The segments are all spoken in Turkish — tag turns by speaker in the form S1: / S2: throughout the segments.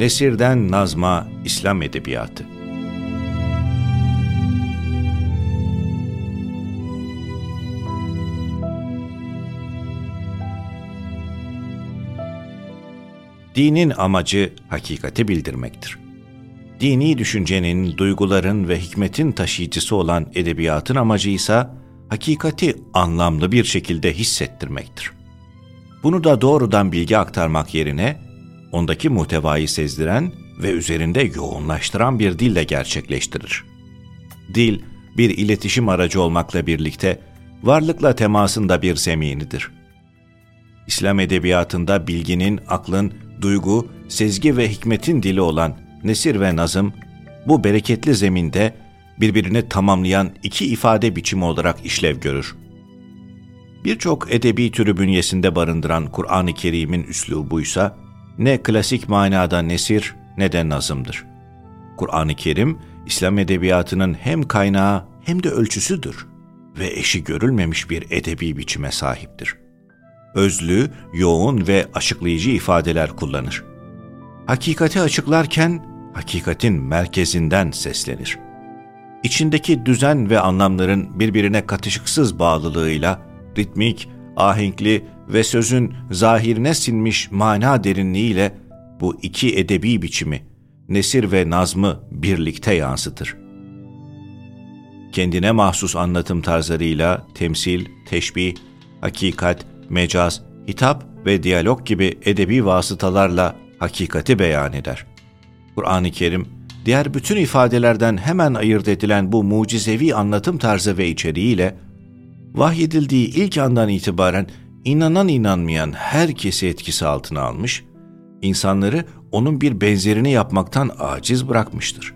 S1: Nesirden nazma İslam edebiyatı. Dinin amacı hakikati bildirmektir. Dini düşüncenin, duyguların ve hikmetin taşıyıcısı olan edebiyatın amacı ise hakikati anlamlı bir şekilde hissettirmektir. Bunu da doğrudan bilgi aktarmak yerine ondaki muhtevayı sezdiren ve üzerinde yoğunlaştıran bir dille gerçekleştirir. Dil, bir iletişim aracı olmakla birlikte varlıkla temasında bir zeminidir. İslam edebiyatında bilginin, aklın, duygu, sezgi ve hikmetin dili olan nesir ve nazım, bu bereketli zeminde birbirini tamamlayan iki ifade biçimi olarak işlev görür. Birçok edebi türü bünyesinde barındıran Kur'an-ı Kerim'in üslubuysa, ne klasik manada nesir ne de nazımdır. Kur'an-ı Kerim, İslam edebiyatının hem kaynağı hem de ölçüsüdür ve eşi görülmemiş bir edebi biçime sahiptir. Özlü, yoğun ve açıklayıcı ifadeler kullanır. Hakikati açıklarken, hakikatin merkezinden seslenir. İçindeki düzen ve anlamların birbirine katışıksız bağlılığıyla, ritmik, ahenkli ve sözün zahirine sinmiş mana derinliğiyle bu iki edebi biçimi, nesir ve nazmı birlikte yansıtır. Kendine mahsus anlatım tarzlarıyla temsil, teşbih, hakikat, mecaz, hitap ve diyalog gibi edebi vasıtalarla hakikati beyan eder. Kur'an-ı Kerim, diğer bütün ifadelerden hemen ayırt edilen bu mucizevi anlatım tarzı ve içeriğiyle, vahyedildiği ilk andan itibaren inanan inanmayan herkesi etkisi altına almış, insanları onun bir benzerini yapmaktan aciz bırakmıştır.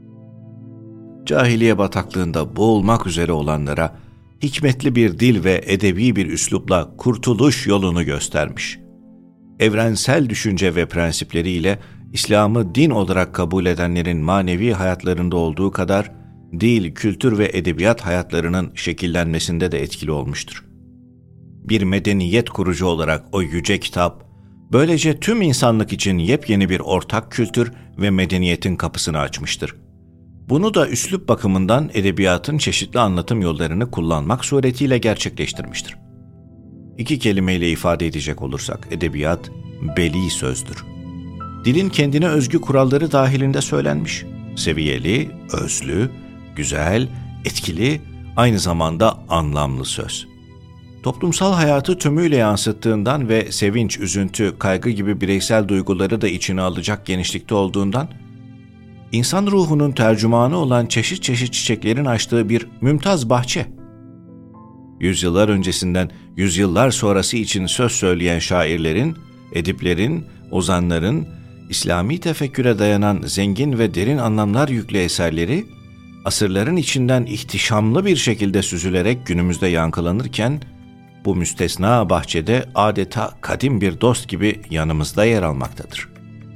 S1: Cahiliye bataklığında boğulmak üzere olanlara hikmetli bir dil ve edebi bir üslupla kurtuluş yolunu göstermiş. Evrensel düşünce ve prensipleriyle İslam'ı din olarak kabul edenlerin manevi hayatlarında olduğu kadar dil, kültür ve edebiyat hayatlarının şekillenmesinde de etkili olmuştur. Bir medeniyet kurucu olarak o yüce kitap, böylece tüm insanlık için yepyeni bir ortak kültür ve medeniyetin kapısını açmıştır. Bunu da üslup bakımından edebiyatın çeşitli anlatım yollarını kullanmak suretiyle gerçekleştirmiştir. İki kelimeyle ifade edecek olursak edebiyat, beli sözdür. Dilin kendine özgü kuralları dahilinde söylenmiş, seviyeli, özlü, güzel, etkili, aynı zamanda anlamlı söz. Toplumsal hayatı tümüyle yansıttığından ve sevinç, üzüntü, kaygı gibi bireysel duyguları da içine alacak genişlikte olduğundan, İnsan ruhunun tercümanı olan çeşit çeşit çiçeklerin açtığı bir mümtaz bahçe. Yüzyıllar öncesinden yüzyıllar sonrası için söz söyleyen şairlerin, ediplerin, ozanların, İslami tefekküre dayanan zengin ve derin anlamlar yüklü eserleri, asırların içinden ihtişamlı bir şekilde süzülerek günümüzde yankılanırken, bu müstesna bahçede adeta kadim bir dost gibi yanımızda yer almaktadır.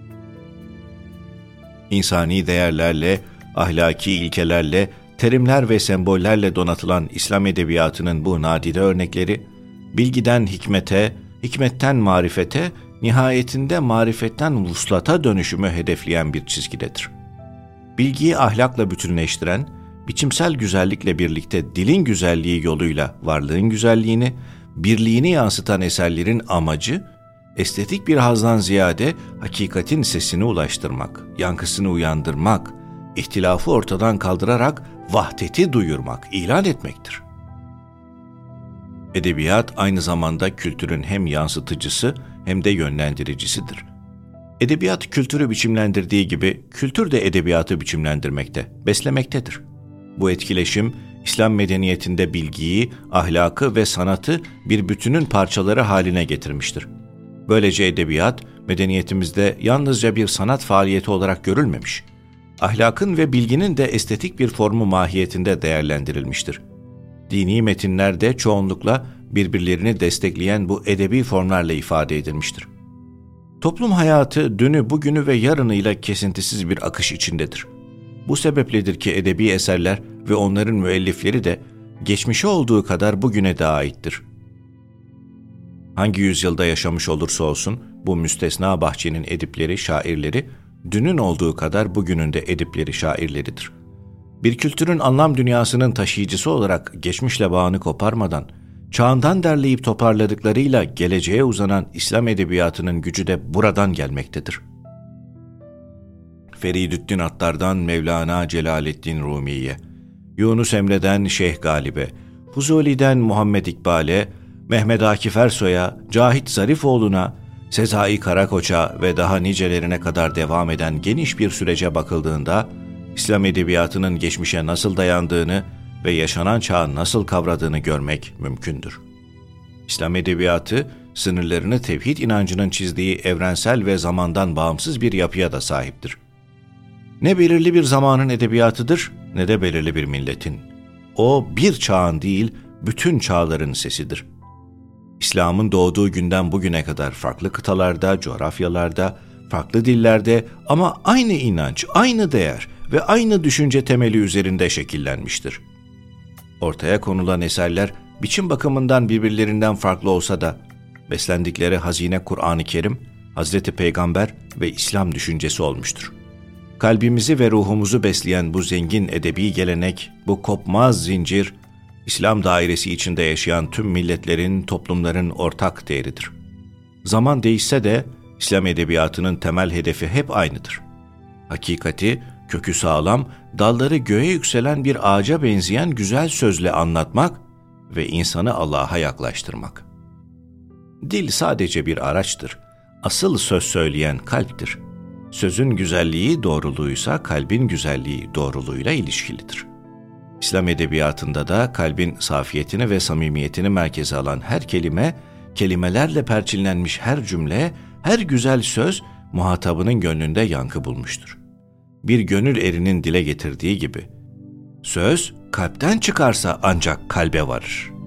S1: İnsani değerlerle, ahlaki ilkelerle, terimler ve sembollerle donatılan İslam edebiyatının bu nadide örnekleri, bilgiden hikmete, hikmetten marifete, nihayetinde marifetten vuslata dönüşümü hedefleyen bir çizgidedir. Bilgiyi ahlakla bütünleştiren, biçimsel güzellikle birlikte dilin güzelliği yoluyla varlığın güzelliğini, birliğini yansıtan eserlerin amacı, estetik bir hazdan ziyade hakikatin sesini ulaştırmak, yankısını uyandırmak, ihtilafı ortadan kaldırarak vahdeti duyurmak, ilan etmektir. Edebiyat aynı zamanda kültürün hem yansıtıcısı hem de yönlendiricisidir. Edebiyat kültürü biçimlendirdiği gibi kültür de edebiyatı biçimlendirmekte, beslemektedir. Bu etkileşim, İslam medeniyetinde bilgiyi, ahlakı ve sanatı bir bütünün parçaları haline getirmiştir. Böylece edebiyat, medeniyetimizde yalnızca bir sanat faaliyeti olarak görülmemiş, ahlakın ve bilginin de estetik bir formu mahiyetinde değerlendirilmiştir. Dini metinler de çoğunlukla birbirlerini destekleyen bu edebi formlarla ifade edilmiştir. Toplum hayatı dünü, bugünü ve yarınıyla kesintisiz bir akış içindedir. Bu sebepledir ki edebi eserler ve onların müellifleri de geçmişe olduğu kadar bugüne de aittir. Hangi yüzyılda yaşamış olursa olsun bu müstesna bahçenin edipleri, şairleri dünün olduğu kadar bugünün de edipleri, şairleridir. Bir kültürün anlam dünyasının taşıyıcısı olarak geçmişle bağını koparmadan, çağından derleyip toparladıklarıyla geleceğe uzanan İslam edebiyatının gücü de buradan gelmektedir. Feridüddin Attar'dan Mevlana Celaleddin Rumi'ye, Yunus Emre'den Şeyh Galip'e, Fuzuli'den Muhammed İkbal'e, Mehmet Akif Ersoy'a, Cahit Zarifoğlu'na, Sezai Karakoç'a ve daha nicelerine kadar devam eden geniş bir sürece bakıldığında, İslam edebiyatının geçmişe nasıl dayandığını ve yaşanan çağı nasıl kavradığını görmek mümkündür. İslam edebiyatı, sınırlarını tevhid inancının çizdiği evrensel ve zamandan bağımsız bir yapıya da sahiptir. Ne belirli bir zamanın edebiyatıdır, ne de belirli bir milletin. O bir çağın değil, bütün çağların sesidir. İslam'ın doğduğu günden bugüne kadar farklı kıtalarda, coğrafyalarda, farklı dillerde ama aynı inanç, aynı değer ve aynı düşünce temeli üzerinde şekillenmiştir. Ortaya konulan eserler biçim bakımından birbirlerinden farklı olsa da beslendikleri hazine Kur'an-ı Kerim, Hazreti Peygamber ve İslam düşüncesi olmuştur. Kalbimizi ve ruhumuzu besleyen bu zengin edebi gelenek, bu kopmaz zincir, İslam dairesi içinde yaşayan tüm milletlerin, toplumların ortak değeridir. Zaman değişse de İslam edebiyatının temel hedefi hep aynıdır. Hakikati, kökü sağlam, dalları göğe yükselen bir ağaca benzeyen güzel sözle anlatmak ve insanı Allah'a yaklaştırmak. Dil sadece bir araçtır. Asıl söz söyleyen kalptir. Sözün güzelliği doğruluğuysa kalbin güzelliği doğruluğuyla ilişkilidir. İslam edebiyatında da kalbin safiyetini ve samimiyetini merkeze alan her kelime, kelimelerle perçinlenmiş her cümle, her güzel söz muhatabının gönlünde yankı bulmuştur. Bir gönül erinin dile getirdiği gibi, söz kalpten çıkarsa ancak kalbe varır.